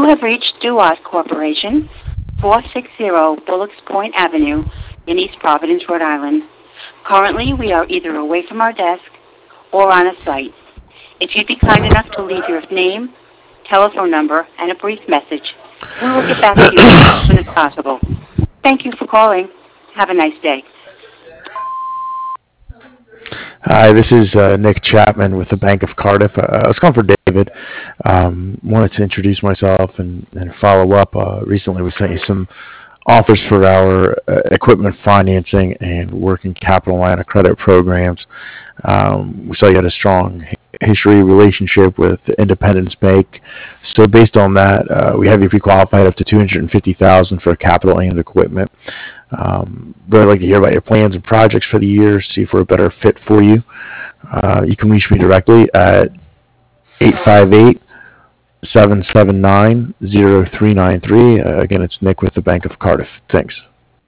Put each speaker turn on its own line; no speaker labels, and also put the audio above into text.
have reached Duat Corporation, 460 Bullocks Point Avenue in East Providence, Rhode Island. Currently, we are either away from our desk or on a site. If you'd be kind enough to leave your name, telephone number, and a brief message, we will get back to you as soon as possible. Thank you for calling. Have a nice day.
Hi, this is Nick Chapman with the Bank of Cardiff. I was calling for David. Wanted to introduce myself and follow up. Recently, we sent you some offers for our equipment financing and working capital line of credit programs. We saw you had a strong history relationship with Independence Bank. So based on that, we have you pre-qualified up to $250,000 for capital and equipment. Really like to hear about your plans and projects for the year, see if we're a better fit for you. You can reach me directly at 858-779-0393. Again, it's Nick with the Bank of Cardiff. Thanks.